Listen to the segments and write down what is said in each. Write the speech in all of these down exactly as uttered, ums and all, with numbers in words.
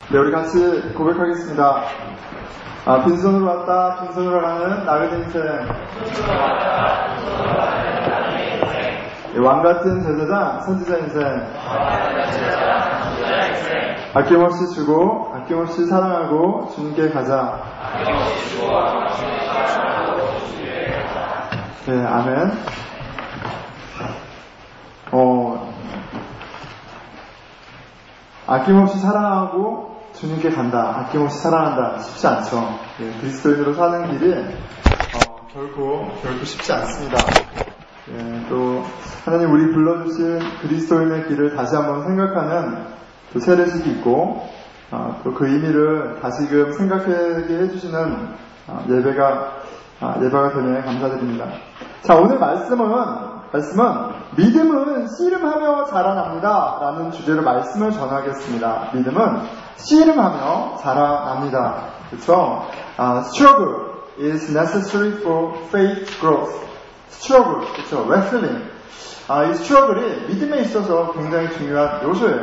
네, 우리 같이 고백하겠습니다. 아, 빈손으로 왔다, 빈손으로 가는 나그네 인생. 네, 왕같은 제사장, 선지자 인생. 아낌없이 주고, 아낌없이 사랑하고, 주님께 가자. 네, 아멘. 어, 아낌없이 사랑하고, 주님께 간다. 아낌없이 사랑한다. 쉽지 않죠. 예, 그리스도인으로 사는 길이 어, 결코 결코 쉽지 않습니다. 예, 또 하나님 우리 불러주신 그리스도인의 길을 다시 한번 생각하는 또 세례식이 있고 어, 또 그 의미를 다시금 생각하게 해주시는 어, 예배가 어, 예배가 되면 감사드립니다. 자, 오늘 말씀은 말씀은 믿음은 씨름하며 자라납니다 라는 주제로 말씀을 전하겠습니다. 믿음은 씨름하며 자라납니다. 그렇죠? Uh, struggle is necessary for faith growth. struggle, 그렇죠? wrestling. Uh, 이 struggle이 믿음에 있어서 굉장히 중요한 요소예요.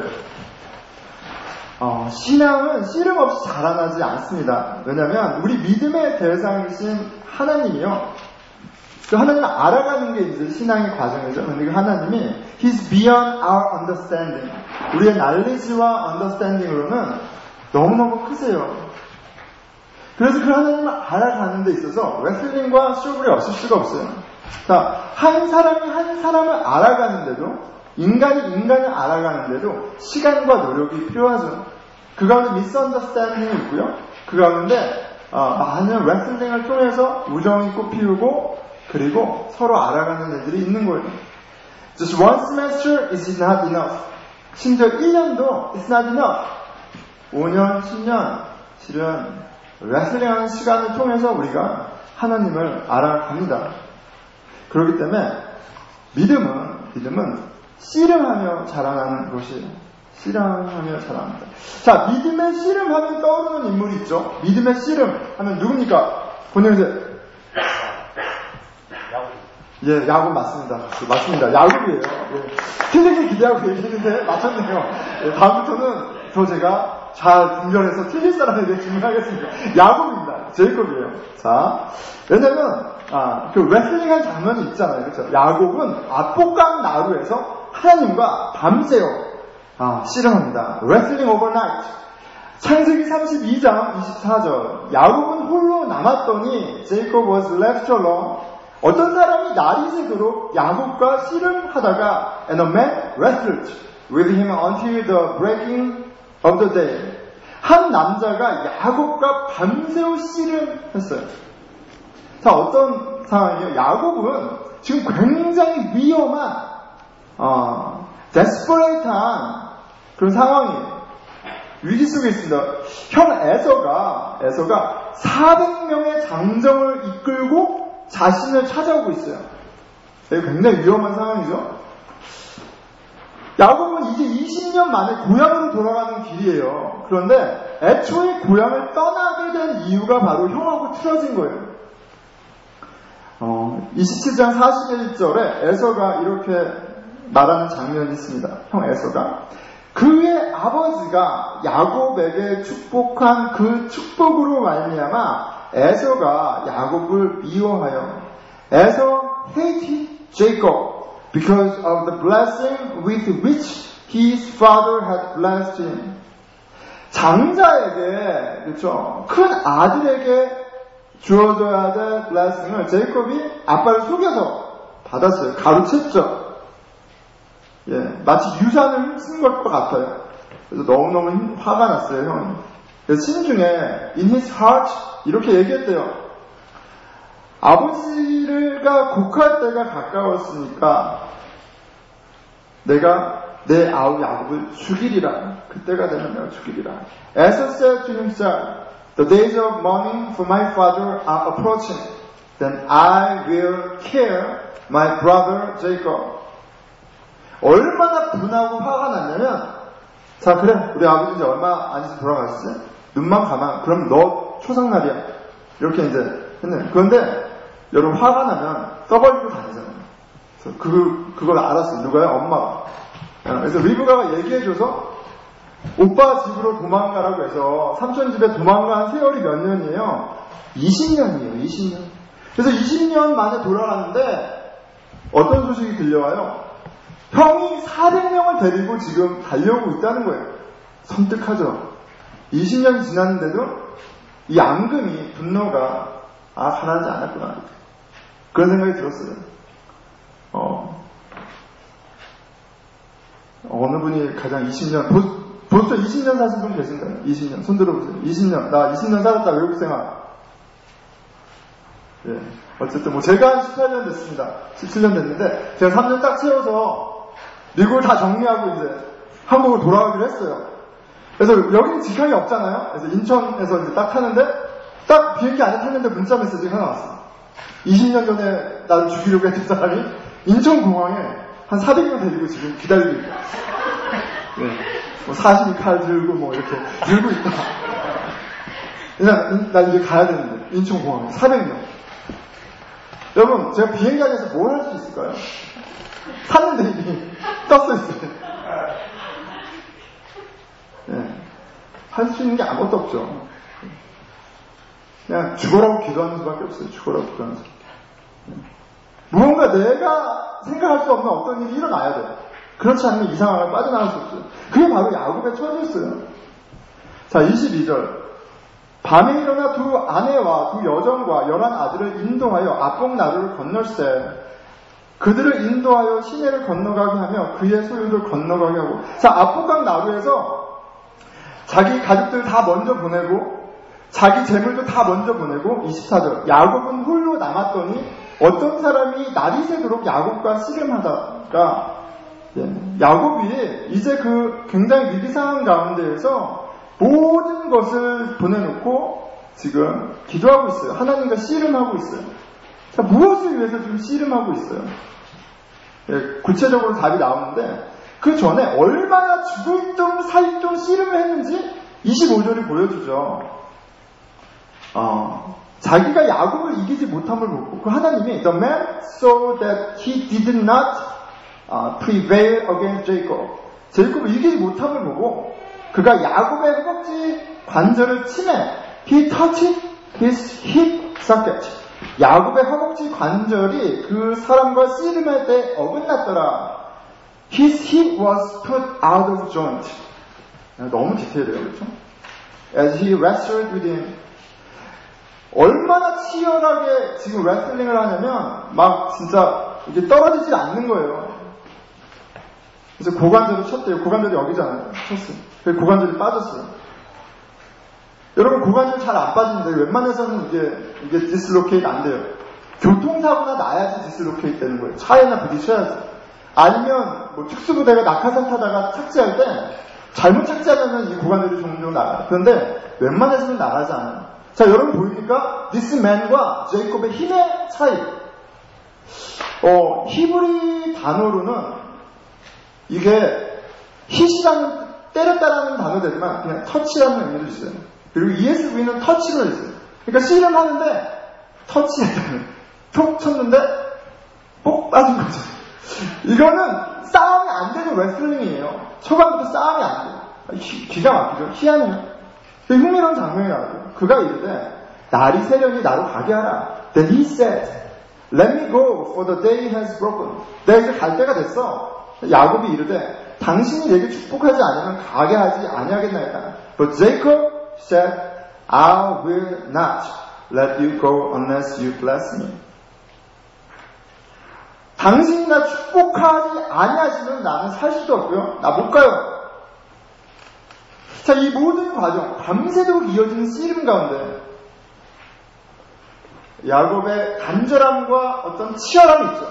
어, 신앙은 씨름 없이 자라나지 않습니다. 왜냐하면 우리 믿음의 대상이신 하나님이요. 그 하나님을 알아가는 게 이제 신앙의 과정이죠. 근데 그 하나님이 He's beyond our understanding. 우리의 knowledge와 understanding으로는 너무너무 크세요. 그래서 그 하나님을 알아가는 데 있어서 레슬링과 스트러글이 없을 수가 없어요. 자, 한 사람이 한 사람을 알아가는데도, 인간이 인간을 알아가는데도 시간과 노력이 필요하죠. 그 가운데 misunderstanding이 있고요. 그 가운데 어, 많은 레슬링을 통해서 우정이 꽃피우고 그리고 서로 알아가는 애들이 있는 거예요. Just one semester is not enough. 심지어 일 년도 is not enough. 오 년, 십 년 실은 레슬링하는 시간을 통해서 우리가 하나님을 알아갑니다. 그렇기 때문에 믿음은 믿음은 씨름하며 자라나는 것이에요. 씨름하며 자라납니다. 자, 믿음의 씨름하면 떠오르는 인물이 있죠. 믿음의 씨름 하면 누굽니까? 본인들 예, 야곱 맞습니다. 맞습니다. 야곱이에요. 예. 틀리게 기대하고 얘기했는데 맞췄네요. 예, 다음부터는 더 제가 잘 분별해서 틀릴 사람에게 질문하겠습니다. 야곱입니다. 제이콥이에요. 자, 왜냐면 아, 그 레슬링한 장면이 있잖아요. 그렇죠? 야곱은 압복강 나루에서 하나님과 밤새요 아, 씨름합니다. 레슬링 오버나이트. 창세기 삼십이 장 이십사 절. 야곱은 홀로 남았더니 제이콥 was left alone. 어떤 사람이 날이 새도록 야곱과 씨름하다가 and a man wrestled with him until the breaking of the day. 한 남자가 야곱과 밤새우 씨름했어요. 자, 어떤 상황이에요? 야곱은 지금 굉장히 위험한 어, 데스퍼레이트한 그런 상황이에요. 위기 속에 있습니다. 형 에서가 에서가 사백 명의 장정을 이끌고 자신을 찾아오고 있어요. 굉장히 위험한 상황이죠. 야곱은 이제 이십 년 만에 고향으로 돌아가는 길이에요. 그런데 애초에 고향을 떠나게 된 이유가 바로 형하고 틀어진 거예요. 어, 이십칠 장 사십일 절에 에서가 이렇게 말하는 장면이 있습니다. 형 에서가 그의 아버지가 야곱에게 축복한 그 축복으로 말미암아 에서가 야곱을 미워하여 에서 hated Jacob because of the blessing with which his father had blessed him. 장자에게, 그렇죠, 큰 아들에게 주어져야 될 blessing을 제이콥이 아빠를 속여서 받았어요. 가로챘죠. 예, 마치 유산을 훔친 것 같아요. 그래서 너무너무 화가 났어요, 형이. 그래서 신중에 in his heart 이렇게 얘기했대요. 아버지가 곡할 때가 가까웠으니까 내가 내 아우 야곱을 죽이리라. 그때가 되면 내가 죽이리라. Esau said to himself, the days of mourning for my father are approaching. Then I will kill my brother Jacob. 얼마나 분하고 화가 났냐면, 자, 그래, 우리 아버지 이제 얼마 안 있어 돌아가시지? 눈만 감아. 그럼 너 초상날이야. 이렇게 이제 했네. 그런데 여러분 화가 나면 떠벌리고 다니잖아요. 그래서 그, 그걸 알았어요. 누가요? 엄마가. 그래서 리브가가 얘기해줘서 오빠 집으로 도망가라고 해서 삼촌 집에 도망간 세월이 몇 년이에요? 이십 년이에요. 이십 년. 그래서 이십 년 만에 돌아가는데 어떤 소식이 들려와요? 형이 사백 명을 데리고 지금 달려오고 있다는 거예요. 섬뜩하죠? 이십 년이 지났는데도 이 앙금이, 분노가 아 가라앉지 않았구나 그런 생각이 들었어요. 어, 어느 분이 가장 이십 년 벌, 벌써 이십 년 사신 분 계신가요? 이십 년 손 들어보세요. 이십 년 나 이십 년 살았다 외국 생활. 예, 어쨌든 뭐 제가 한 십팔 년 됐습니다. 십칠 년 됐는데 제가 삼 년 딱 채워서 미국을 다 정리하고 이제 한국으로 돌아가기로 했어요. 그래서 여기는 직항이 없잖아요. 그래서 인천에서 이제 딱 타는데 딱 비행기 안에 탔는데 문자 메시지가 하나 왔어요. 이십 년 전에 나를 죽이려고 했던 사람이 인천공항에 한 사백 명 데리고 지금 기다리고 있다. 네. 뭐 사십이 칼 들고 뭐 이렇게 들고 있다. 그냥 나 이제 가야 되는데 인천공항에 사백 명. 여러분 제가 비행기 안에서 뭘 할 수 있을까요? 탔는데 이미 떴어 있어요. 네. 할 수 있는 게 아무것도 없죠. 그냥 죽어라고 기도하는 수밖에 없어요. 죽어라고 기도하는 수밖에. 네. 무언가 내가 생각할 수 없는 어떤 일이 일어나야 돼요. 그렇지 않으면 이 상황을 빠져나갈 수 없어요. 그게 바로 야곱의 처지였어요. 자, 이십이 절. 밤에 일어나 두 아내와 두 여정과 열한 아들을 인도하여 압록 나루를 건널세. 그들을 인도하여 시내를 건너가게 하며 그의 소유를 건너가게 하고. 자, 압록강 나루에서 자기 가족들 다 먼저 보내고 자기 재물도 다 먼저 보내고 이십사 절 야곱은 홀로 남았더니 어떤 사람이 날이 새도록 야곱과 씨름하다가 예, 야곱이 이제 그 굉장히 위기 상황 가운데에서 모든 것을 보내놓고 지금 기도하고 있어요. 하나님과 씨름하고 있어요. 자, 무엇을 위해서 지금 씨름하고 있어요? 예, 구체적으로 답이 나오는데 그 전에 얼마나 죽을 둥 살 둥 씨름을 했는지 이십오 절이 보여주죠. 어, 자기가 야곱을 이기지 못함을 보고 그 하나님이 The man saw that he did not uh, prevail against Jacob. 제이콥을 이기지 못함을 보고 그가 야곱의 허벅지 관절을 치매 He touched his hip socket. 야곱의 허벅지 관절이 그 사람과 씨름할 때 어긋났더라. His hip was put out of joint. 너무 디테일해요, 그렇죠? As he wrestled with him. 얼마나 치열하게 지금 레슬링을 하냐면 막 진짜 이게 떨어지지 않는 거예요. 그래서 고관절을 쳤대요. 고관절이 여기잖아요. 쳤어요. 그래서 고관절이 빠졌어요. 여러분 고관절 잘 안 빠지는데 웬만해서는 이게 이게 디슬로케이트 안 돼요. 교통사고나 나야지 디슬로케이트 되는 거예요. 차에나 부딪혀야지. 아니면 뭐 특수부대가 낙하산 타다가 착지할 때 잘못 착지하면 이 고관절이 종종 나가요. 그런데 웬만해서는 나가지 않아요. 자, 여러분 보입니까? This man과 제이콥의 힘의 차이. 어, 히브리 단어로는 이게 hit이라는 때렸다라는 단어되지만 그냥 touch라는 의미도 있어요. 그리고 이에스브이는 touch로 있어요. 그러니까 씨름하는데 터치했다는 톡 쳤는데 뽁 빠진 거죠. 이거는 싸움이 안 되는 레슬링이에요. 초반부터 싸움이 안 돼요. 기, 기가 막히죠. 희한해요. 흥미로운 장면이 나와요. 그가 이르되 날이 새려니 나로 가게 하라. Then he said, Let me go, for the day has broken. 내가 이제 갈 때가 됐어. 야곱이 이르되 당신이 내게 축복하지 않으면 가게 하지 아니하겠나이다. But Jacob said, I will not let you go unless you bless me. 당신이 나 축복하지 아니하시면 나는 살 수도 없고요. 나 못 가요. 자, 이 모든 과정, 밤새도록 이어지는 씨름 가운데 야곱의 간절함과 어떤 치열함이 있죠.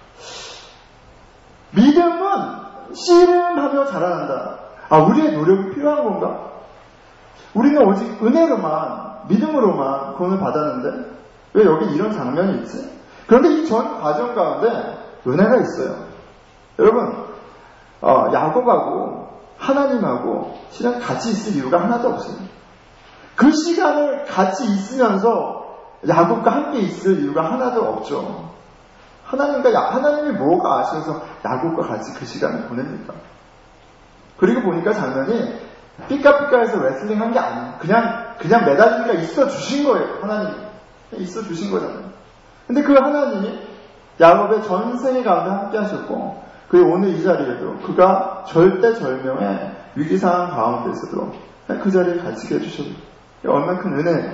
믿음은 씨름하며 자라난다. 아, 우리의 노력이 필요한 건가? 우리는 오직 은혜로만, 믿음으로만 구원을 받았는데 왜 여기 이런 장면이 있지? 그런데 이 전 과정 가운데 은혜가 있어요. 여러분, 어, 야곱하고 하나님하고 실은 같이 있을 이유가 하나도 없어요. 그 시간을 같이 있으면서 야곱과 함께 있을 이유가 하나도 없죠. 하나님과 야, 하나님이 뭐가 아쉬워서 야곱과 같이 그 시간을 보냅니까? 그리고 보니까 장면이 삐까삐까해서 레슬링 한 게 아니에요. 그냥, 그냥 매달리니까 있어 주신 거예요. 하나님이. 있어 주신 거잖아요. 근데 그 하나님이 야곱의 전생의 가운데 함께 하셨고, 그리고 오늘 이 자리에도 그가 절대절명의 위기상황 가운데서도 그 자리에 갇히게 해주셨어요. 얼마나 큰 은혜예요.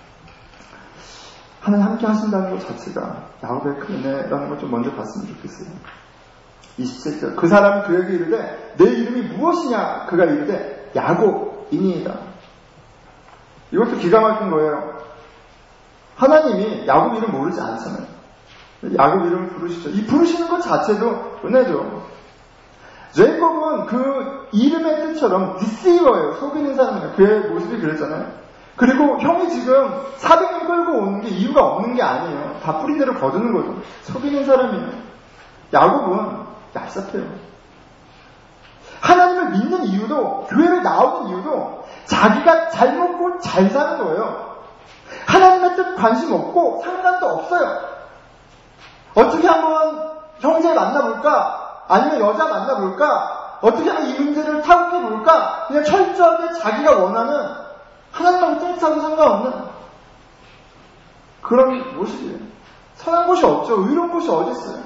하나님 함께 하신다는 것 자체가 야곱의 큰 은혜라는 걸 좀 먼저 봤으면 좋겠어요. 이십칠 절 그 사람이 그에게 이르되 내 이름이 무엇이냐? 그가 이르되 야곱이니이다. 이것도 기가 막힌 거예요. 하나님이 야곱 이름 모르지 않잖아요. 야곱 이름을 부르시죠. 이 부르시는 것 자체도 은혜죠. 제이콥은 그 이름의 뜻처럼 디시버예요. 속이는 사람이에요. 그의 모습이 그랬잖아요. 그리고 형이 지금 사백 명 끌고 오는 게 이유가 없는 게 아니에요. 다 뿌리대로 거두는 거죠. 속이는 사람이에요. 야곱은 얄쌍해요. 하나님을 믿는 이유도, 교회를 나오는 이유도 자기가 잘 먹고 잘 사는 거예요. 하나님의 뜻 관심 없고 상관도 없어요. 어떻게 한번 형제 만나볼까? 아니면 여자 만나볼까? 어떻게 하면 이 문제를 타격해볼까? 그냥 철저하게 자기가 원하는 하나님하고 뜬하고 상관없는 그런 모습이에요. 선한 곳이 없죠. 의로운 곳이 어디 있어요?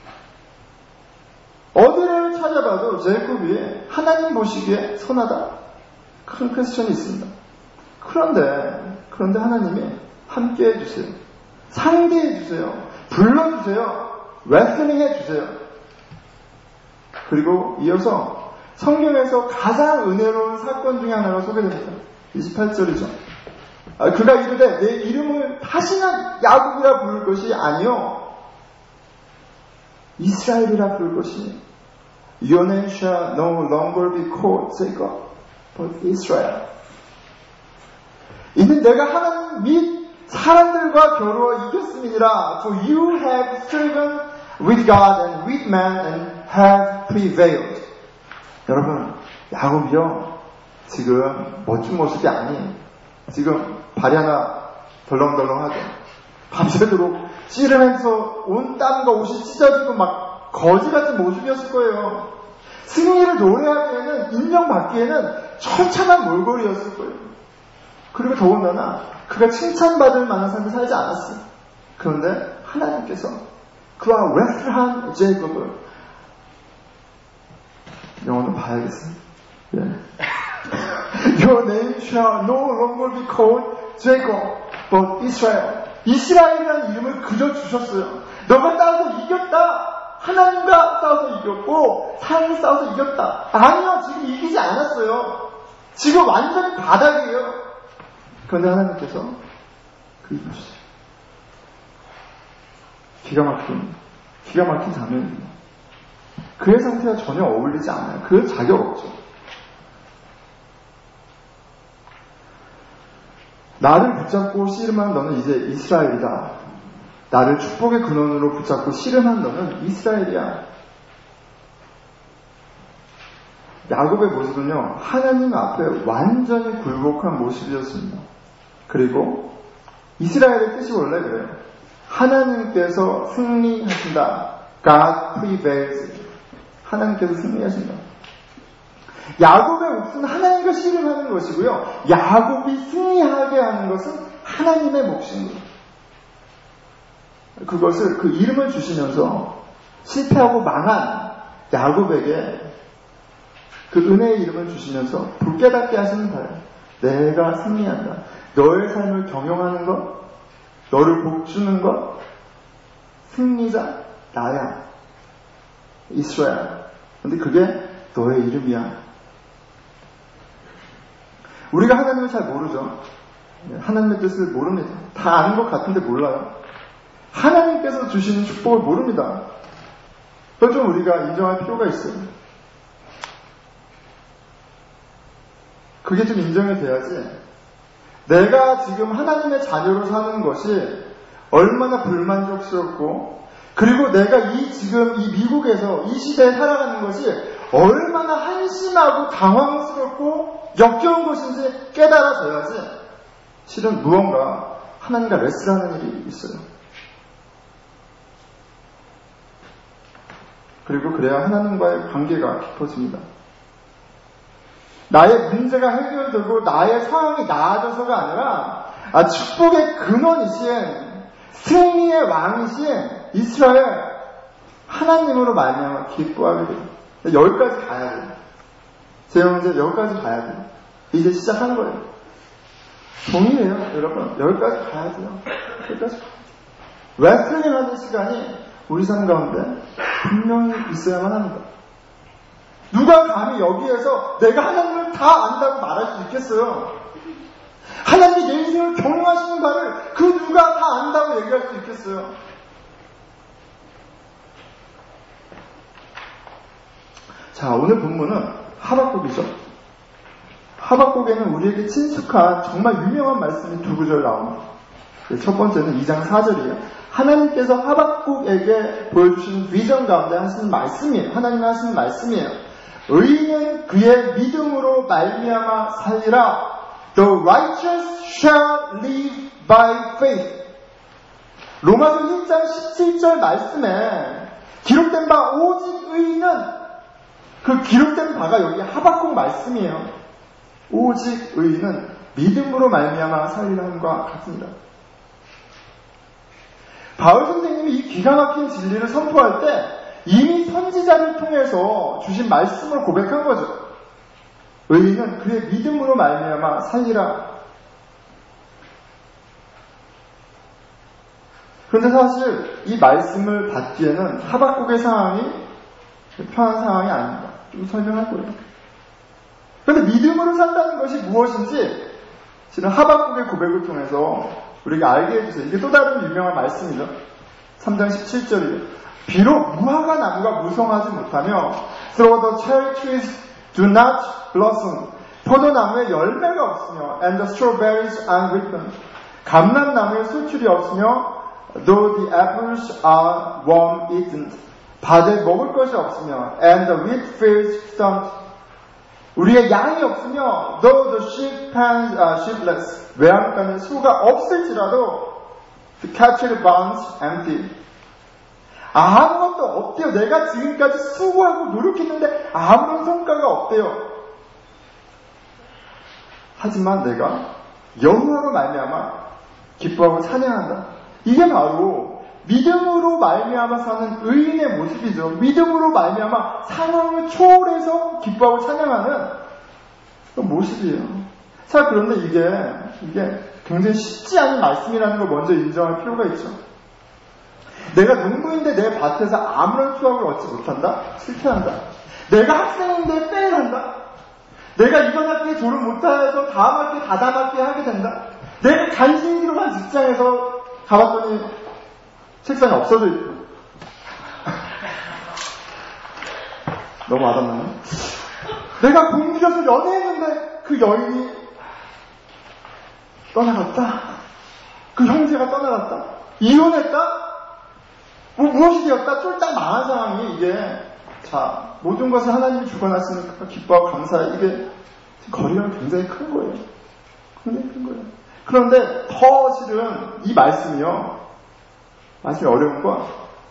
어디를 찾아봐도 제이콥이 하나님 보시기에 선하다. 큰 퀘스천이 있습니다. 그런데 그런데 하나님이 함께 해주세요. 상대해주세요. 불러주세요. 레슬링 해주세요. 그리고 이어서 성경에서 가장 은혜로운 사건 중에 하나가 소개됩니다. 이십팔 절이죠. 아, 그가 이르되 내 이름을 다시는 야곱이라 부를 것이 아니요 이스라엘이라 부를 것이 Your name shall no longer be called Jacob, but Israel. 이는 내가 하나님 및 사람들과 겨루어 이겼음이니라. For you have striven with God and with man and have prevailed. 여러분, 야곱이요 지금 멋진 모습이 아니에요. 지금 발이 하나 덜렁덜렁하죠. 밤새도록 씨름해서 온 땀과 옷이 찢어지고 막 거지같은 모습이었을 거예요. 승리를 노래하기에는 인정받기에는 처참한 몰골이었을 거예요. 그리고 더군다나 그가 칭찬받을 만한 삶을 살지 않았어요. 그런데 하나님께서 그와 레슬한 제이콥을 영어는 봐야겠어요. 예. Your name shall no longer be called Jacob, but Israel. 이스라엘이라는 이름을 그저 주셨어요. 너가 싸워서 이겼다. 하나님과 싸워서 이겼고 삶을 싸워서 이겼다. 아니요, 지금 이기지 않았어요. 지금 완전히 바닥이에요. 그런데 하나님께서 그 이름을 주세요. 기가 막힌 기가 막힌 장면입니다. 그의 상태와 전혀 어울리지 않아요. 그 자격 없죠. 나를 붙잡고 씨름한 너는 이제 이스라엘이다. 나를 축복의 근원으로 붙잡고 씨름한 너는 이스라엘이야. 야곱의 모습은요, 하나님 앞에 완전히 굴복한 모습이었습니다. 그리고 이스라엘의 뜻이 원래 그래요. 하나님께서 승리하신다. God prevails. 하나님께서 승리하신다. 야곱의 몫은 하나님과 씨름하는 것이고요. 야곱이 승리하게 하는 것은 하나님의 몫입니다. 그것을 그 이름을 주시면서 실패하고 망한 야곱에게 그 은혜의 이름을 주시면서 불깨닫게 하시는 거예요. 내가 승리한다. 너의 삶을 경영하는 것, 너를 복주는 것, 승리자 나야. 이스라엘. 근데 그게 너의 이름이야. 우리가 하나님을 잘 모르죠. 하나님의 뜻을 모릅니다. 다 아는 것 같은데 몰라요. 하나님께서 주시는 축복을 모릅니다. 그걸 좀 우리가 인정할 필요가 있어요. 그게 좀 인정이 돼야지 내가 지금 하나님의 자녀로 사는 것이 얼마나 불만족스럽고, 그리고 내가 이 지금 이 미국에서 이 시대에 살아가는 것이 얼마나 한심하고 당황스럽고 역겨운 것인지 깨달아져야지 실은 무언가 하나님과 레슬하는 일이 있어요. 그리고 그래야 하나님과의 관계가 깊어집니다. 나의 문제가 해결되고 나의 상황이 나아져서가 아니라 아, 축복의 근원이신 승리의 왕이신 이스라엘 하나님으로 말미암아 기뻐하게 돼요. 여기까지 가야 돼요. 제 문제 여기까지 가야 돼요. 이제 시작하는 거예요. 동의해요, 여러분. 여기까지 가야 돼요. 여기까지 가야 돼요. 레슬링 하는 시간이 우리 삶 가운데 분명히 있어야만 합니다. 누가 감히 여기에서 내가 하나님을 다 안다고 말할 수 있겠어요? 하나님이 내 인생을 경영하시는 바를 그 누가 다 안다고 얘기할 수 있겠어요? 자, 오늘 본문은 하박국이죠. 하박국에는 우리에게 친숙한 정말 유명한 말씀이 두 구절 나옵니다. 첫 번째는 이 장 사 절이에요. 하나님께서 하박국에게 보여주신 비전 가운데 하시는 말씀이에요. 하나님이 하시는 말씀이에요. 의인은 그의 믿음으로 말미암아 살리라. The righteous shall live by faith. 로마서 일 장 십칠 절 말씀에 기록된 바 오직 의인은, 그 기록된 바가 여기 하박국 말씀이에요. 오직 의인은 믿음으로 말미암아 살리라는 것과 같습니다. 바울 선생님이 이 기가 막힌 진리를 선포할 때 이미 선지자를 통해서 주신 말씀을 고백한 거죠. 의인은 그의 믿음으로 말미암아 살리라. 그런데 사실 이 말씀을 받기에는 하박국의 상황이 편한 상황이 아닙니다. 좀 설명할 거예요. 그런데 믿음으로 산다는 것이 무엇인지 실은 하박국의 고백을 통해서 우리가 알게 해주세요. 이게 또 다른 유명한 말씀이죠. 삼 장 십칠 절이에요. 비록 무화과 나무가 무성하지 못하며 Though the cherry trees do not blossom, 포도나무에 열매가 없으며 And the strawberries are ripened, 감람나무에 수출이 없으며 Though the apples are worm eaten, 밭에 먹을 것이 없으며 And the wheat fields stumped, 우리의 양이 없으며 Though the sheep pens are sheepless, 외양간에 소가 없을지라도 The cattle barns empty. 아무것도 없대요. 내가 지금까지 수고하고 노력했는데 아무런 성과가 없대요. 하지만 내가 여호와로 말미암아 기뻐하고 찬양한다. 이게 바로 믿음으로 말미암아 사는 의인의 모습이죠. 믿음으로 말미암아 상황을 초월해서 기뻐하고 찬양하는 그 모습이에요. 자, 그런데 이게 이게 굉장히 쉽지 않은 말씀이라는 걸 먼저 인정할 필요가 있죠. 내가 농부인데 내 밭에서 아무런 수확을 얻지 못한다? 실패한다. 내가 학생인데 페일한다? 내가 이번 학기에 졸업 못해서 다음 학기에 다다음 학기에 하게 된다? 내가 간신히 들어간 직장에서 가봤더니 책상이 없어져 있고. 너무 와닿나요? 내가 공들여서 연애했는데 그 여인이 떠나갔다? 그 형제가 떠나갔다? 이혼했다? 뭐 무엇이 되었다? 쫄딱 망한 상황이 이게, 자, 모든 것을 하나님이 주관하시니까 기뻐하고 감사해. 이게 거리가 굉장히 큰 거예요. 굉장히 큰 거예요. 그런데 더 실은 이 말씀이요, 말씀이 어려운 건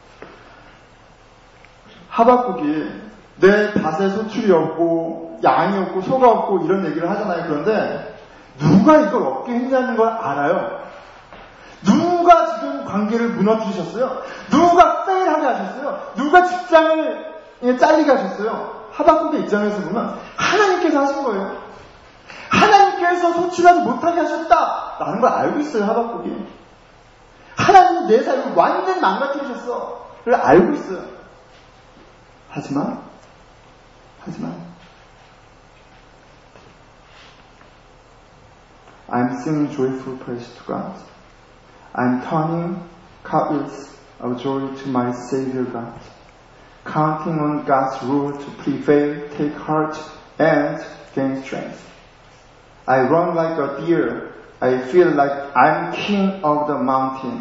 하박국이 내 밭에 소출이 없고 양이 없고 소가 없고 이런 얘기를 하잖아요. 그런데 누가 이걸 얻게 했냐는 걸 알아요. 누가 지금 관계를 무너뜨리셨어요? 누가 페일하게 하셨어요? 누가 직장을 잘리게 하셨어요? 하박국의 입장에서 보면 하나님께서 하신 거예요. 하나님께서 소출하지 못하게 하셨다라는 걸 알고 있어요. 하박국이. 하나님이 내 삶을 완전 망가뜨리셨어. 그걸 알고 있어요. 하지만 하지만 I'm singing joyful praise to God. I'm turning cartwheels of joy to my Savior God. Counting on God's rule to prevail, take heart and gain strength. I run like a deer. I feel like I'm king of the mountain.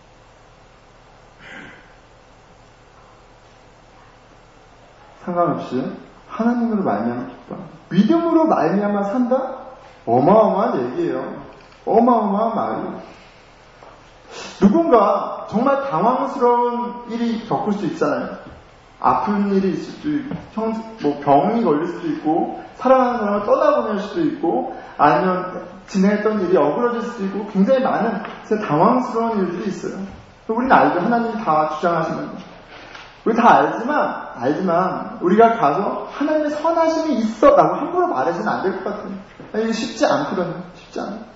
상관없이 하나님으로 말미암아 기뻐. 믿음으로 말미암아 산다? 어마어마한 얘기예요. 어마어마한 말이에요. 누군가 정말 당황스러운 일이 겪을 수 있잖아요. 아픈 일이 있을 수도 있고, 형, 뭐 병이 걸릴 수도 있고, 사랑하는 사람을 떠나보낼 수도 있고, 아니면 진행했던 일이 어그러질 수도 있고, 굉장히 많은 당황스러운 일들이 있어요. 우리는 알죠. 하나님이 다 주장하시는 거. 우리 다 알지만, 알지만, 우리가 가서 하나님의 선하심이 있어 라고 함부로 말해서는 안 될 것 같아요. 이게 쉽지 않거든요. 쉽지 않아요.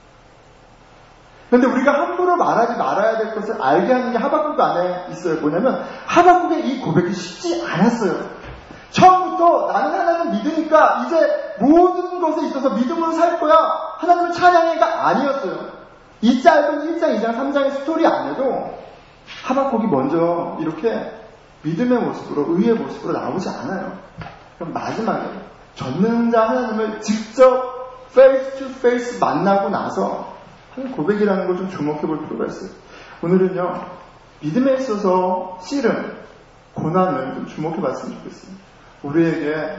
근데 우리가 함부로 말하지 말아야 될 것을 알게 하는 게 하박국 안에 있어요. 뭐냐면 하박국의 이 고백이 쉽지 않았어요. 처음부터 나는 하나님 믿으니까 이제 모든 것에 있어서 믿음으로 살 거야. 하나님을 찬양해가 아니었어요. 이 짧은 일 장, 이 장, 삼 장의 스토리 안에도 하박국이 먼저 이렇게 믿음의 모습으로, 의의 모습으로 나오지 않아요. 그럼 마지막에 전능자 하나님을 직접 face to face 만나고 나서 하는 고백이라는 걸 좀 주목해 볼 필요가 있어요. 오늘은요, 믿음에 있어서 씨름, 고난을 좀 주목해 봤으면 좋겠어요. 우리에게,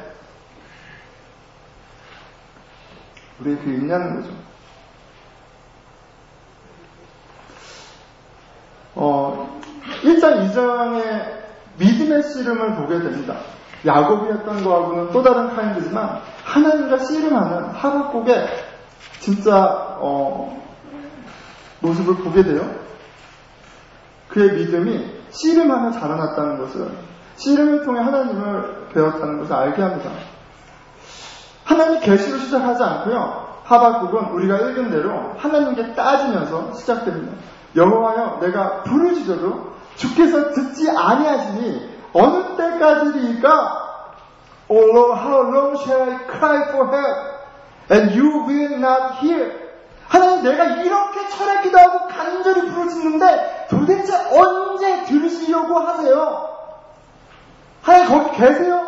우리에게 있냐는 거죠. 어, 일 장, 이 장의 믿음의 씨름을 보게 됩니다. 야곱이 했던 거하고는 또 다른 카인드지만, 하나님과 씨름하는 하박국의 진짜, 어, 모습을 보게 돼요. 그의 믿음이 씨름하며 자라났다는 것을, 씨름을 통해 하나님을 배웠다는 것을 알게 합니다. 하나님 계시로 시작하지 않고요. 하박국은 우리가 읽은 대로 하나님께 따지면서 시작됩니다. 여호와여, 내가 부르짖어도 주께서 듣지 아니하시니 어느 때까지리까? O Lord, how long shall I cry for help, and you will not hear? 하나님, 내가 이렇게 철학기도 하고 간절히 부르짖는데 도대체 언제 들으시려고 하세요? 하나님, 거기 계세요?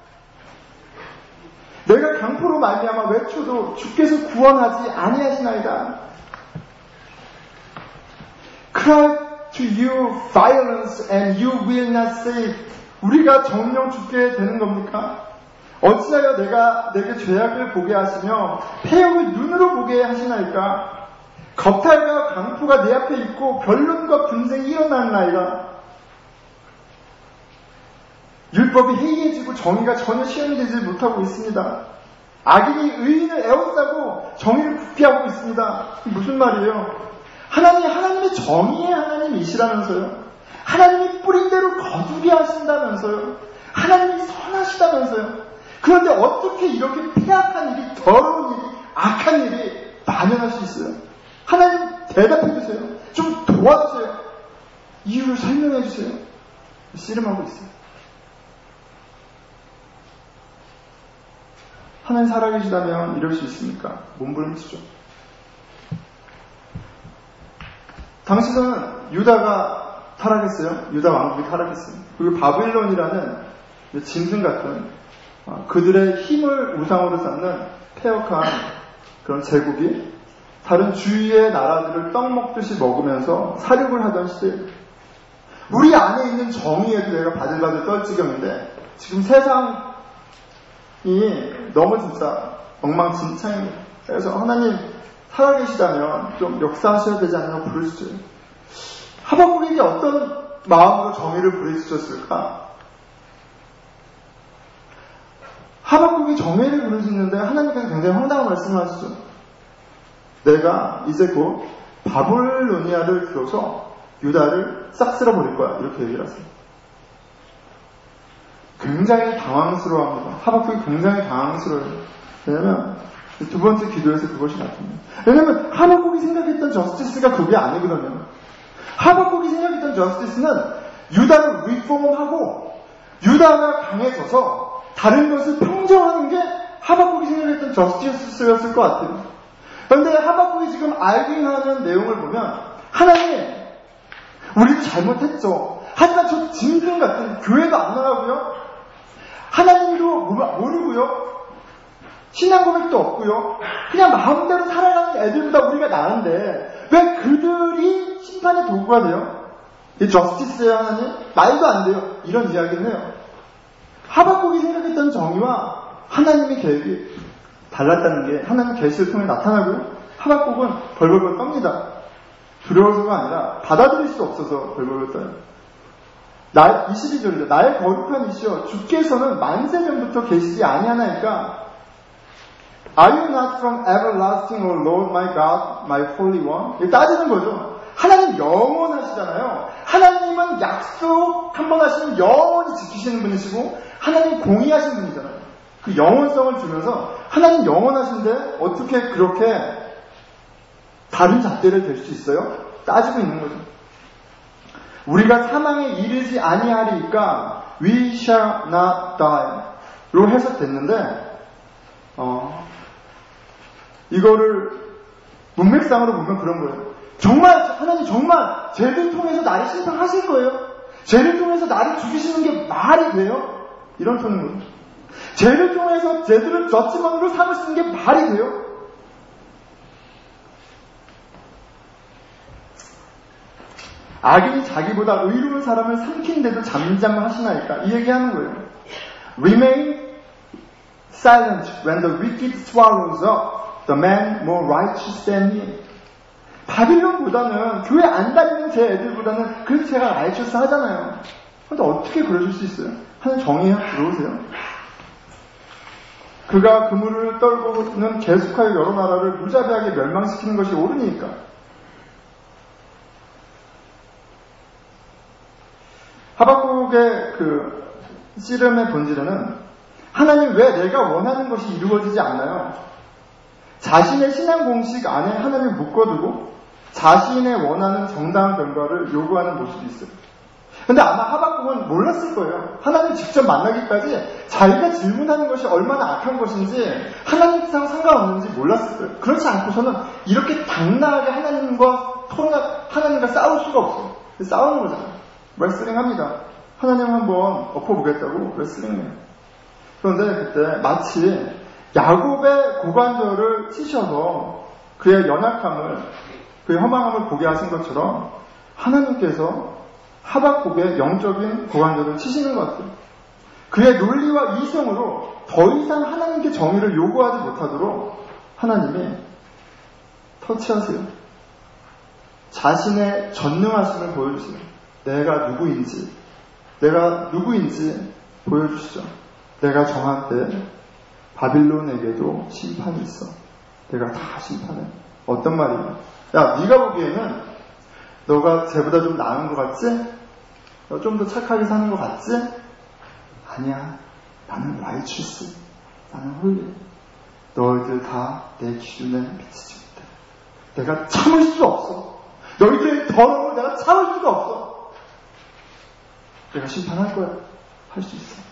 내가 강포로 말미암아 외쳐도 주께서 구원하지 아니하시나이다. Cry to you violence and you will not save. 우리가 정령 죽게 되는 겁니까? 어찌하여 내가 내게 죄악을 보게 하시며 폐역을 눈으로 보게 하시나이까? 겁탈과 강포가 내 앞에 있고 변론과 분쟁이 일어나나이다. 율법이 해이해지고 정의가 전혀 시험이 되지 못하고 있습니다. 악인이 의인을 에워싸고 정의를 부패하고 있습니다. 무슨 말이에요? 하나님이 하나님의 정의의 하나님이시라면서요. 하나님이 뿌린 대로 거두게 하신다면서요. 하나님이 선하시다면서요. 그런데 어떻게 이렇게 폐악한 일이, 더러운 일이, 악한 일이 만연할 수 있어요? 하나님 대답해 주세요. 좀 도와주세요. 이유를 설명해 주세요. 씨름하고 있어요. 하나님 살아계시다면 이럴 수 있습니까? 몸부림치죠. 당시는 유다가 타락했어요. 유다 왕국이 타락했어요. 그리고 바빌론이라는 짐승 같은 그들의 힘을 우상으로 삼는 폐역한 그런 제국이 다른 주위의 나라들을 떡 먹듯이 먹으면서 사륙을 하던 시대. 우리 안에 있는 정의에도 내가 바들바들 떨 지경인데 지금 세상이 너무 진짜 엉망진창입니다. 그래서 하나님 살아계시다면 좀 역사하셔야 되지 않냐고 부르시죠. 하박국에게 어떤 마음으로 정의를 부르짖었을까? 하박국이 정의를 부르짖는데 하나님께서 굉장히 황당한 말씀을 하시죠. 내가 이제 곧 바빌로니아를 들어서 유다를 싹 쓸어버릴 거야. 이렇게 얘기를 하세요. 굉장히 당황스러워합니다. 하박국이 굉장히 당황스러워요. 왜냐면 두 번째 기도에서 그것이 나타납니다. 왜냐면 하박국이 생각했던 저스티스가 그게 아니거든요. 하박국이 생각했던 저스티스는 유다를 리폼하고 유다가 강해져서 다른 것을 평정하는 게 하박국이 생각했던 저스티스였을 것 같아요. 그런데 하박국이 지금 알고 있는 내용을 보면 하나님, 우리도 잘못했죠. 하지만 저 짐승 같은 교회도 안 나가고요. 하나님도 모르고요. 신앙 고백도 없고요. 그냥 마음대로 살아가는 애들보다 우리가 나은데 왜 그들이 심판의 도구가 돼요? 이 저스티스예요, 하나님? 말도 안 돼요. 이런 이야기를 해요. 하박국이 생각했던 정의와 하나님의 계획이 달랐다는 게 하나님 계시를 통해 나타나고요. 하박국은 벌벌벌 떱니다. 두려워서가 아니라 받아들일 수 없어서 벌벌벌 떠요. 나, 이십이 절이죠. 나의 거룩한 이시여 주께서는 만세 전부터 계시지 아니하나이까 Are you not from everlasting, O Lord my God, my Holy One? 따지는 거죠. 하나님 영원하시잖아요. 하나님은 약속 한 번 하시면 영원히 지키시는 분이시고 하나님 공의하신 분이잖아요. 그 영원성을 주면서 하나님 영원하신데 어떻게 그렇게 다른 잣대를 댈 수 있어요? 따지고 있는 거죠. 우리가 사망에 이르지 아니하리이까 we shall not die 로 해석됐는데 어, 이거를 문맥상으로 보면 그런 거예요. 정말 하나님 정말 죄를 통해서 나를 심판하실 거예요? 죄를 통해서 나를 죽이시는 게 말이 돼요? 이런 톤인 거죠. 죄를 통해서 죄들을 젖지만으로 삼으시는 게 말이 돼요? 악인이 자기보다 의로운 사람을 삼키는데도 잠잠하시나이까 이 얘기하는 거예요. Remain silent when the wicked swallows up the man more righteous than he. 바빌론보다는 교회 안 다니는 제 애들보다는 그래도 제가 righteous 하잖아요. 근데 어떻게 그러실 수 있어요? 하나님 정의에 들어오세요. 그가 그물을 떨고는 계속하여 여러 나라를 무자비하게 멸망시키는 것이 옳으니까. 하박국의 그 씨름의 본질에는 하나님 왜 내가 원하는 것이 이루어지지 않나요? 자신의 신앙 공식 안에 하나님을 묶어두고 자신의 원하는 정당한 결과를 요구하는 모습이 있어요. 근데 아마 하박국은 몰랐을 거예요. 하나님 직접 만나기까지 자기가 질문하는 것이 얼마나 악한 것인지 하나님상 상관없는지 몰랐을 거예요. 그렇지 않고서는 이렇게 당당하게 하나님과 토론, 하나님과 싸울 수가 없어요. 싸우는 거잖아요. 레슬링 합니다. 하나님 한번 엎어보겠다고 레슬링해요. 그런데 그때 마치 야곱의 고관절을 치셔서 그의 연약함을, 그의 허망함을 보게 하신 것처럼 하나님께서 하박국의 영적인 고관절을 치시는 것 같아요. 그의 논리와 이성으로 더 이상 하나님께 정의를 요구하지 못하도록 하나님이 터치하세요. 자신의 전능하심을 보여주세요. 내가 누구인지, 내가 누구인지 보여주시죠. 내가 정한 때 바빌론에게도 심판이 있어. 내가 다 심판해. 어떤 말이야? 야, 네가 보기에는 너가 쟤보다 좀 나은 것 같지? 너 좀 더 착하게 사는 것 같지? 아니야. 나는 라이치스. 나는 홀리. 너희들 다 내 기준에 미치지 못해. 내가 참을 수 없어. 너희들의 더러움을 내가 참을 수가 없어. 내가 심판할 거야. 할 수 있어.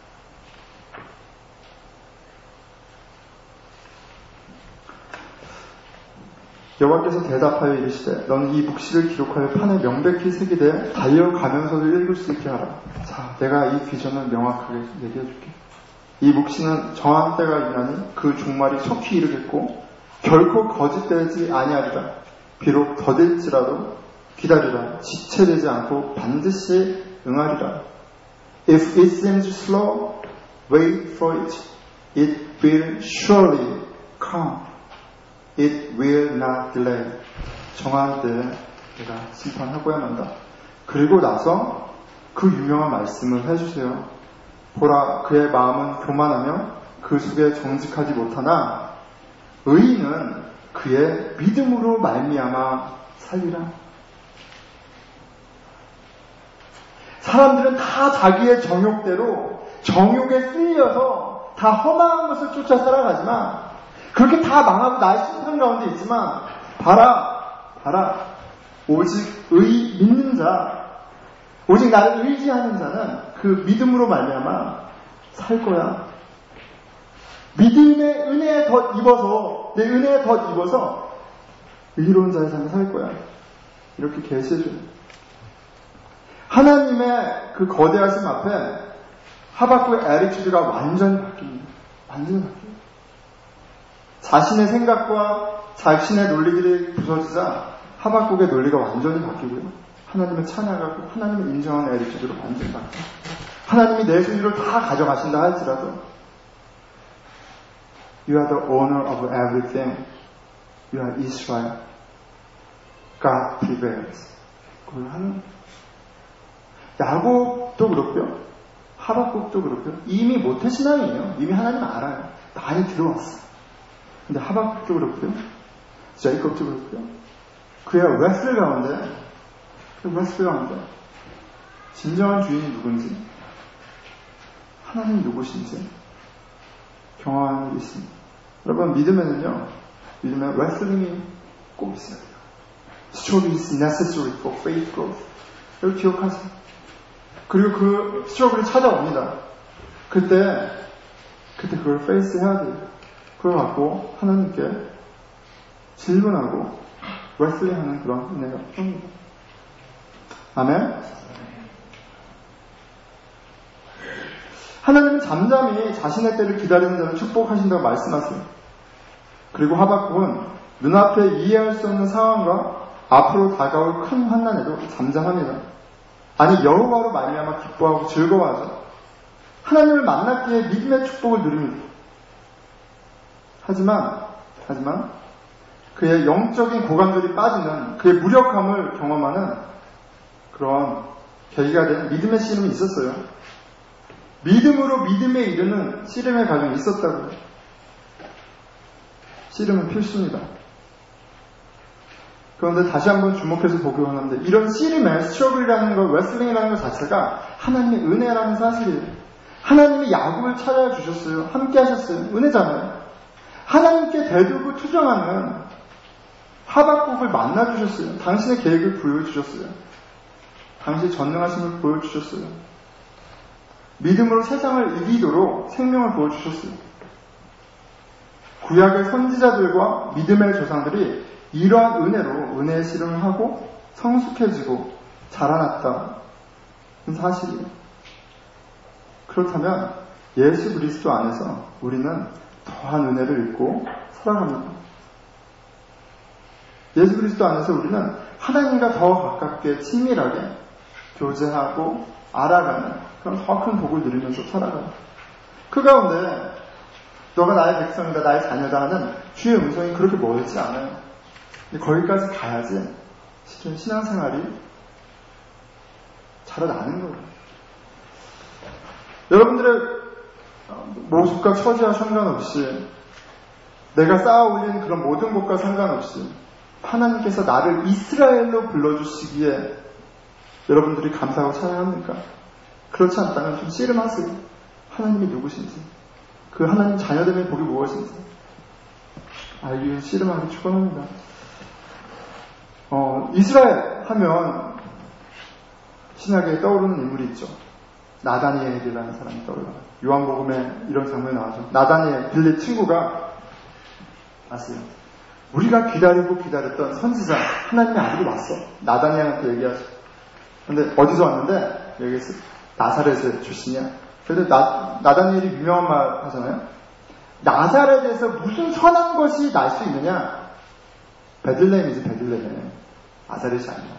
여호와께서 대답하여 이르시되 너는 이 묵시를 기록하여 판에 명백히 새기되 달려가면서도 읽을 수 있게 하라. 자, 내가 이 비전을 명확하게 얘기해 줄게. 이 묵시는 정한 때가 이르나니 그 종말이 속히 이르겠고 결코 거짓되지 아니하리라. 비록 더딜지라도 기다리라. 지체되지 않고 반드시 응하리라. If it seems slow, wait for it. It will surely come. It will not delay. 정한 때에 내가 심판하고야 만다. 그리고 나서 그 유명한 말씀을 해주세요. 보라, 그의 마음은 교만하며 그 속에 정직하지 못하나 의인은 그의 믿음으로 말미암아 살리라. 사람들은 다 자기의 정욕대로 정욕에 쓸려서 다 허망한 것을 쫓아 살아가지만 그렇게 다 망하고 나의 심판 가운데 있지만 봐라, 봐라. 오직 의 믿는 자, 오직 나를 의지하는 자는 그 믿음으로 말미암아 살 거야. 믿음의 은혜에 덧 입어서, 내 은혜에 덧 입어서 의로운 자의 삶을 살 거야. 이렇게 계시해줘요. 하나님의 그 거대하심 앞에 하박국의 애리튜드가 완전히 바뀝니다. 완전히 바뀝니다. 자신의 생각과 자신의 논리들이 부서지자 하박국의 논리가 완전히 바뀌고요. 하나님을 찬양하고 하나님을 인정하는 애리튜드로 완전히 바뀌어요. 하나님이 내 소유를 다 가져가신다 할지라도 You are the owner of everything. You are Israel. God prevails. 그걸 하는 야곱도 그렇고요. 하박국도 그렇고요. 이미 모태신앙이에요. 이미 하나님 알아요. 많이 들어왔어. 근데 하박국도 그렇고요. 제이콥도 그렇고요. 그의 웨슬 가운데, 그 웨슬 가운데 진정한 주인이 누군지, 하나님 누구신지 경험하는 일이 있습니다. 여러분, 믿음에는요, 믿음에 웨슬링이 꼭 있어야 돼요. Struggle is necessary for faith growth. 이걸 기억하세요. 그리고 그 스트러글이 찾아옵니다. 그때, 그때 그걸 페이스 해야 돼요. 그걸 갖고 하나님께 질문하고 웨슬링 하는 그런 은혜가 필요합니다. 아멘? 하나님은 잠잠히 자신의 때를 기다리는 자를 축복하신다고 말씀하세요. 그리고 하박국은 눈앞에 이해할 수 없는 상황과 앞으로 다가올 큰 환난에도 잠잠합니다. 아니, 여호와로 말미암아 기뻐하고 즐거워하죠. 하나님을 만났기에 믿음의 축복을 누립니다. 하지만, 하지만 그의 영적인 고관절이 빠지는 그의 무력함을 경험하는 그런 계기가 된 믿음의 씨름이 있었어요. 믿음으로 믿음에 이르는 씨름의 과정이 있었다고요. 씨름은 필수입니다. 그런데 다시 한번 주목해서 보기 원하는데, 이런 씨름의 스트러글이라는 것, 웨슬링이라는 것 자체가 하나님의 은혜라는 사실이에요. 하나님이 야곱을 찾아주셨어요. 함께 하셨어요. 은혜잖아요. 하나님께 대들고 투정하는 하박국을 만나주셨어요. 당신의 계획을 보여주셨어요. 당신의 전능하심을 보여주셨어요. 믿음으로 세상을 이기도록 생명을 보여주셨어요. 구약의 선지자들과 믿음의 조상들이 이러한 은혜로 은혜의 씨름을 하고 성숙해지고 자라났다는 사실이에요. 그렇다면 예수 그리스도 안에서 우리는 더한 은혜를 입고 살아갑니다. 예수 그리스도 안에서 우리는 하나님과 더 가깝게 친밀하게 교제하고 알아가는 그런 더 큰 복을 누리면서 살아가요. 그 가운데 너가 나의 백성이다, 나의 자녀다 하는 주의 음성이 그렇게 멀지 않아요. 거기까지 가야지 실은 신앙생활이 자라나는 거예요. 여러분들의 모습과 처지와 상관없이, 내가 쌓아올린 그런 모든 것과 상관없이 하나님께서 나를 이스라엘로 불러주시기에 여러분들이 감사하고 찬양합니까? 그렇지 않다면 좀 씨름하세요. 하나님이 누구신지, 그 하나님 자녀됨의 복이 무엇인지 알기 위해 씨름하기 축원합니다. 어, 이스라엘 하면 신약에 떠오르는 인물이 있죠. 나다니엘이라는 사람이 떠올라요. 요한복음에 이런 장면이 나와죠. 나다니엘, 빌립 친구가 아세요? 우리가 기다리고 기다렸던 선지자, 하나님의 아들이 왔어. 나다니엘한테 얘기하죠. 근데 어디서 왔는데? 여기서 나사렛의 출신이야. 그래서 나, 나다니엘이 유명한 말 하잖아요. 나사렛에서 무슨 선한 것이 날 수 있느냐? 베들레헴이지, 베들레헴. 나사렛이 아니야.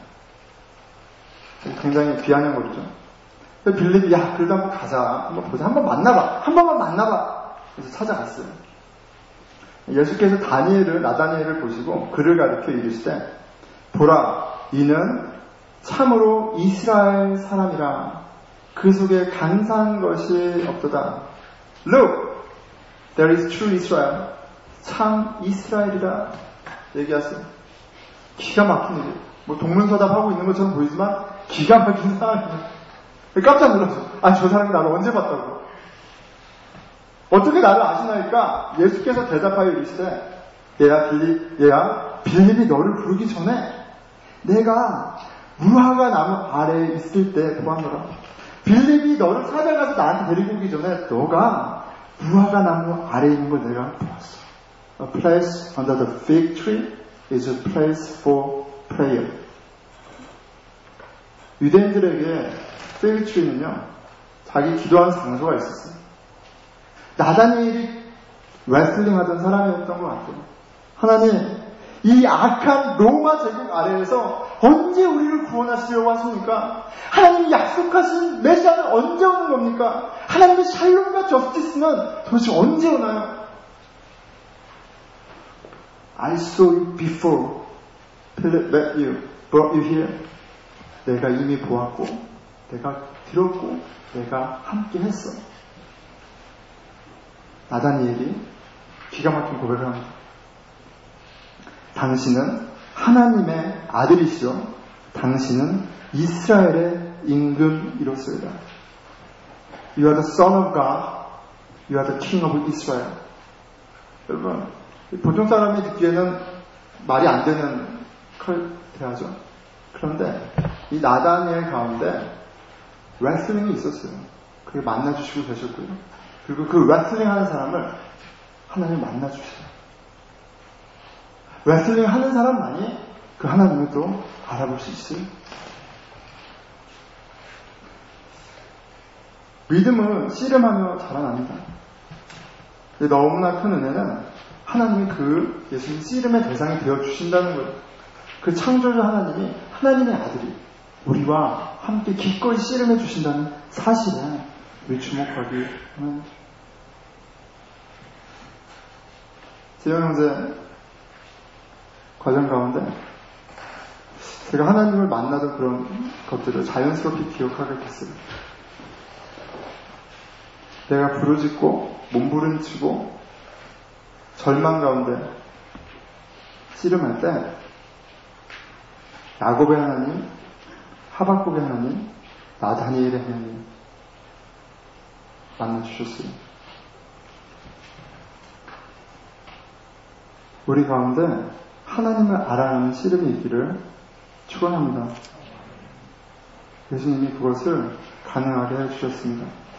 굉장히 비아냥 거리죠. 빌립이, 야, 그래도 한번 가자. 한번 보자. 한번 만나봐. 한 번만 만나봐. 그래서 찾아갔어요. 예수께서 다니엘을, 나다니엘을 보시고 그를 가리켜 이르시되, 보라, 이는 참으로 이스라엘 사람이라. 그 속에 간사한 것이 없도다. Look, there is true Israel. 참 이스라엘이라 얘기하세요. 기가 막힌 일이에요. 뭐 동문서답하고 있는 것처럼 보이지만 기가 막힌 상황이에요. 깜짝 놀랐어. 아, 저 사람이 나를 언제 봤다고. 어떻게 나를 아시나니까 예수께서 대답하여 이르시되, 얘야 빌립, 얘야 빌립이 너를 부르기 전에 내가 무화과 나무 아래에 있을 때 보았노라. 빌립이 너를 찾아가서 나한테 데리고 오기 전에 너가 무화과 나무 아래에 있는 걸 내가 보았어. A place under the fig tree is a place for prayer. 유대인들에게 fig tree는요, 자기 기도하는 장소가 있었어요. 나다니엘이 레슬링 하던 사람이었던 것 같아요. 하나님, 이 악한 로마 제국 아래에서 언제 우리를 구원하시려고 하십니까? 하나님이 약속하신 메시아는 언제 오는 겁니까? 하나님의 샬롬과 저스티스는 도대체 언제 오나요? I saw you before Philip met you, brought you here. 내가 이미 보았고 내가 들었고 내가 함께 했어. 나다니엘이 기가 막힌 고백을 합니다. 당신은 하나님의 아들이시오. 당신은 이스라엘의 임금이로소이다. You are the son of God. You are the king of Israel. 여러분, 보통 사람이 듣기에는 말이 안 되는 컬 대하죠. 그런데 이 나다니엘 가운데 레슬링이 있었어요. 그게 만나주시고 계셨고요. 그리고 그 레슬링 하는 사람을 하나님 만나주셔요. 레슬링 하는 사람만이 그 하나님을 또 알아볼 수 있어요. 믿음은 씨름하며 자라납니다. 너무나 큰 은혜는 하나님이 그 예수님 씨름의 대상이 되어주신다는 거예요. 그 창조주 하나님이 하나님의 아들이 우리와 함께 기꺼이 씨름해 주신다는 사실에 우리 주목하기 합니다. 재영 형제 과정 가운데 제가 하나님을 만나던 그런 것들을 자연스럽게 기억하게 됐어요. 내가 부르짖고 몸부림치고 절망 가운데 씨름할 때 야곱의 하나님, 하박국의 하나님, 나다니엘의 하나님 만나주셨어요. 우리 가운데 하나님을 알아가는 씨름이 있기를 축원합니다. 예수님이 그것을 가능하게 해주셨습니다.